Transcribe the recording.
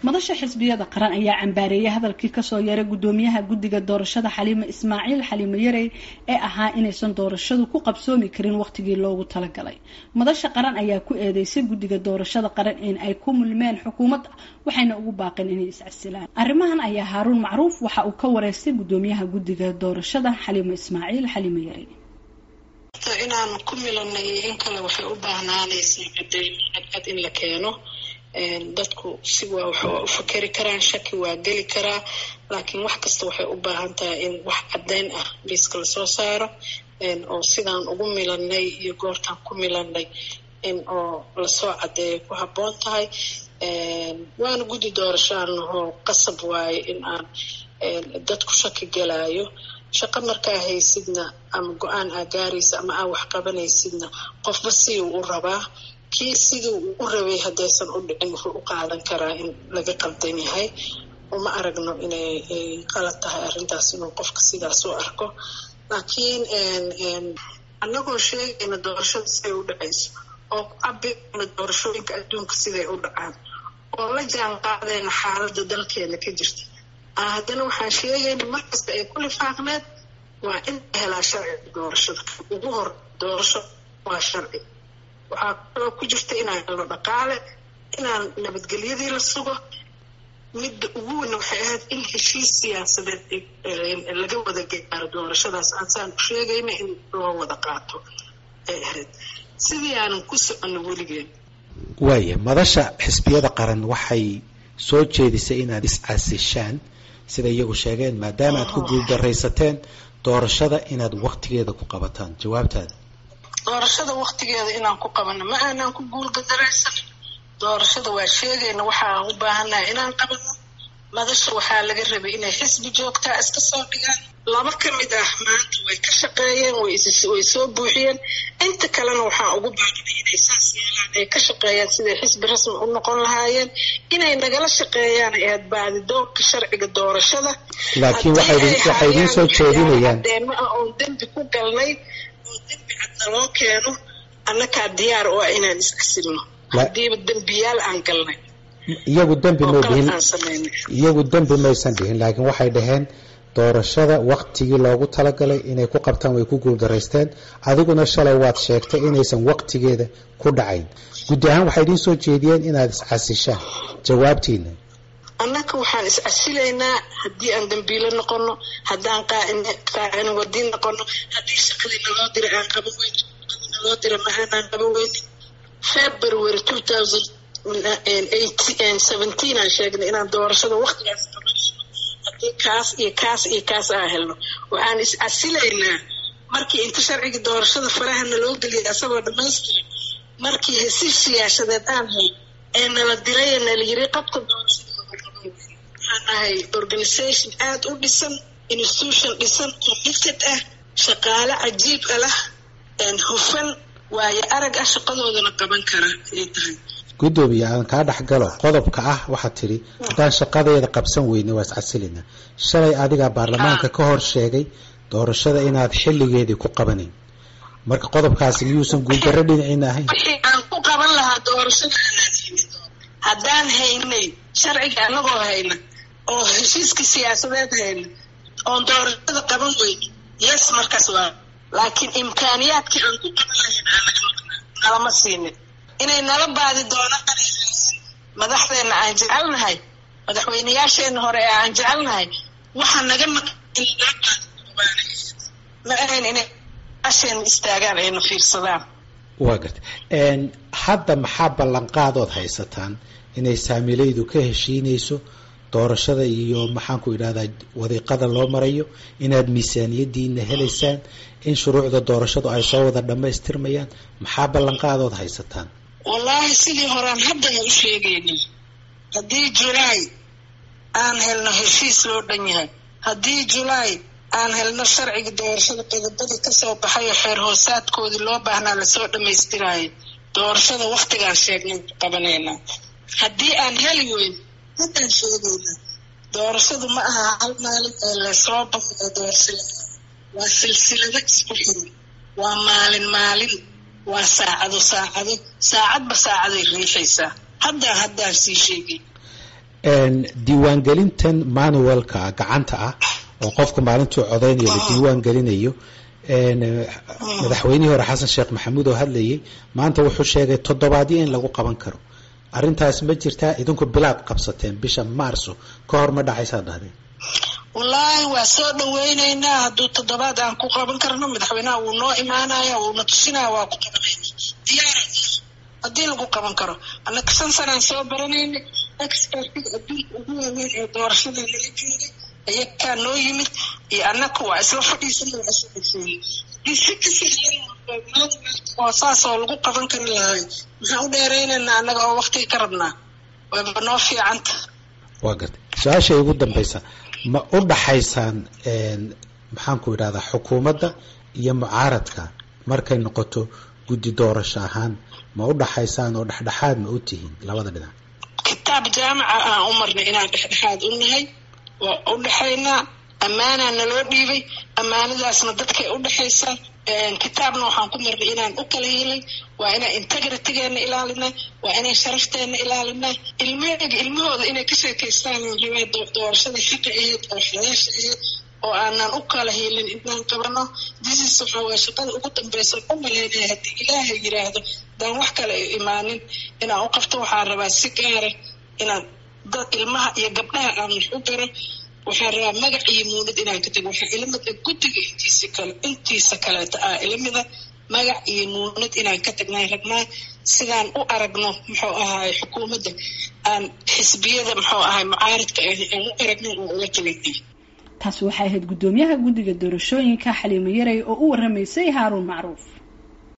madasha xisbiyada qaran ayaa cambaareeyay hadalkii kasoo yeeray gudoomiyaha guddiga doorashada Xaliimo Ismaaciil Xaliimo Yarey ee ahaa inaysan doorashadu ku qabsoomi karin waqtigii loogu talagalay. madasha qaran ayaa ku eedeysay guddiga doorashada qaran in ay ku mulmeen xukuumadda waxayna ugu baaqeen inay iscasilaan. arrimahan ayaa Haaruun Macruuf waxa uu ka wareystay gudoomiyaha guddiga doorashada Xaliimo Ismaaciil Xaliimo Yarey. inaan ku milanay in kale waxay u baahnaanaysaa cad in la keeno dadku si waa wax u fakari karaan shaki waa gali karaa laakiin wax kasta waxay u baahan tahay in wax cadeyn ah liiska la soo saaro oo sidaan ugu milanay iyo goortaan ku milanay in oo la soo cadeeyo ku habboon tahay waana guddi doorashaan oo qasab waaye in aan dadku shaki galaayo shaqo markaa haysidna ama go-aan aa gaaraysa ama aa wax qabanaysidna qofba si uu u rabaa kii sidii uu u rabay haddaysan u dhicin wuxuu u qaadan karaa in laga qaldan yahay uma aragno inay qalad tahay arrintaas inuu qofka sidaas u arko laakiin annagoo sheegayna doorashada siday u dhacayso oo cabirna doorashooyinka adduunka siday u dhacaan oo la jaan qaadayna xaaladda dalkeena ka jirta haddana waxaan sheegayna markasta ay ku lifaaqneed waa in la helaa sharciga doorashada ugu hor doorasho waa sharci waxaa kaloo ku jirta inaan helno dhaqaale inaan nabadgelyadii la sugo midda ugu weyn waxay ahayd in heshiis siyaasadeed laga wada gaaro doorashadaas aansaan ku sheegayna in loo wada qaato ay ahayd sidii aanan ku soconno weligeen. waaya madasha xisbiyada qaran waxay soo jeedisay inaad iscasishaan sida iyagu sheegeen maadaama aad ku guuldaraysateen doorashada inaad waqtigeeda ku qabataan jawaabtaada. doorashada waqtigeeda inaan ku qabano ma aanan ku guuldaraysan doorashada waa sheegayna waxaan u baahanahay inaan qabano madasha waxaa laga rabay inay xisbi joogtaa iska soo dhigaan laba ka mid ah maanta way ka shaqeeyeen way soo buuxiyeen inta kalena waxaan ugu baahnay inay saas yeelaan ay ka shaqeeyaan siday xisbi rasmi u noqon lahaayeen inay nagala shaqeeyaan ee baadidoonka sharciga doorashada laakiin waxay idin soo jeedinayaan oo dembi ku galnay oo dembi cadna loo keeno annakaa diyaar oo inaan iscasilno hadiiba dembiyaal aan galnay iyagu dembi maysan dhihin laakiin waxay dhaheen doorashada waqtigii loogu talagalay inay ku qabtaan way ku guuldaraysteen adiguna shalay waad sheegtay inaysan waqtigeeda ku dhacayn guddi ahaan waxay idin soo jeediyeen inaad iscasishaan jawaabtiina. annaka waxaan iscasilaynaa haddii aan dambiilo noqono haddaan qaacin wadiin noqono haddii shaqadii naloo dira aan qaban weyn naloo dira ma aanaan qaban weyn February 2017 aan sheegnay inaan doorashada waqtigaas haddii kaas aan helno waxaan iscasilaynaa markii inta sharciga doorashada farahana loo geliyay asagoo dhamaystiran markii heshiis siyaasadeed aan helno ee nala diray ee nala yiri qabka doorashada waxaan ahay organisation aad u dhisan institution dhisan committed ah shaqaale cajiib ah hufan waayo arag ah shaqadoodana qaban kara ay tahay. gudoomiye aan kaa dhaxgalo qodobka ah waxaad tiri haddaan shaqadeeda qabsan weyne waa iscasilina shalay adigaa baarlamaanka ka hor sheegay doorashada inaad xilligeedii ku qabanayn marka qodobkaasi miyuusan guuldarro dhinaciina ahayn aan ku qaban lahaa doorashada haddaan haynay sharciga anagoo hayna oo heshiiska siyaasadeed hayna oon doorashada qaban weyne yes markaas waa laakiin imkaaniyaadkii aan ku qaban lahayn nalama siinin inay nala baadi doonaan madaxdeena aan jecelnahay madaxweynayaasheena hore ee aan jecelnahay waxaa naga ma ahayn inay asheen istaagaan ayna fiirsadaan. waa gartay hadda maxaa ballanqaadood haysataan inay saamilaydu ka heshiinayso doorashada iyo maxaanku idhahdaa wadiiqada loo marayo inaad miisaaniyadiina helaysaan in shuruucda doorashadu ay soo wada dhammaystirmayaan maxaa ballanqaadood haysataan. wallaahi sidii horaan haddana u sheegaynay haddii July aan helno heshiis loo dhan yahay haddii July aan helno sharciga doorashada qodobadii kasoo baxay xeer hoosaadkoodii loo baahnaa lasoo dhammaystiraayo doorashada waqtigaan sheegnay qabanaynaa haddii aan heli weyn haddaan sheegaynaa doorashadu ma aha hal maalin ee lasoo baxo doorashada waa silsilado isku xiran waa maalin waa saacado saacadba saacaday riixaysaa haddaan sii sheegay diiwaangelintan manualka gacanta ah oo qofka maalintuu codeynayo la diiwaan gelinayo madaxweynihii hore xasan sheekh maxamuud oo hadlayay maanta wuxuu sheegay toddobaadyo in lagu qaban karo arrintaas ma jirtaa idinku bilaad qabsateen bisha maarso ka hor ma dhacaysaa dhahdeen wallaahi waa soo dhaweynaynaa hadduu toddobaad aan ku qaban karno madaxweynaha wuu noo imaanaya wuuna tusinaya waa ku qabanayna diyaara haddii lagu qaban karo annaka 5 sanaan soo baranayna expertiga adduunka ugu waaweyn ee doorashada laga joogay ayagaa noo yimid iyo annaka waa isla fadhiisana waa isla dhexeeyey si kasahlan oo saas oo lagu qaban kari lahay maxaan u dheeraynaynaa annaga oo waqtiga ka rabnaa waaba noo fiicanta waa gartay su-aasha ugu dambaysa ma u dhaxaysaan maxaan ku idhahdaa xukuumadda iyo mucaaradka markay noqoto guddi doorasho ahaan ma u dhaxaysaan oo dhexdhexaad ma u tihiin labada dhinac kitaab jaamaca aan u marnay inaan dhexdhexaad u nahay waa u dhaxaynaa ammaanaa naloo dhiibay ammaanadaasna dadkay u dhaxaysaa kitaabna waxaan ku marnay inaan u kala helay waa inaan integritygeena ilaalinaa waa inaan sharafteena ilaalinaa ilmahooda inay ka sheekaystaan rabaa doorashada xaqa aheyd oo xalaasha aheyd oo aanan u kala helin inaan qabano disis waxaa waa shaqada ugu dambaysa u malaynaya haddii ilaahay yiraahdo daan wax kale ay imaanin inaan u qabto waxaan rabaa si gaara inaan dad ilmaha iyo gabdhaha aan wax u baro waxaan rabaa magac iyo muunad inaan ka tago waxaa ilamida guddiga intiisa kaleeta ilamida magac iyo muunad inaan ka tagnaan rabnaa sidaan u aragno muxuu ahaay xukuumadda aan xisbiyada muxuu ahaay mucaaradka aan u aragno oo uga tagaynay taasi waxay ahayd guddoomiyaha guddiga doorashooyinka Xaliimo Yarey oo u waramaysay Haaruun Macruuf.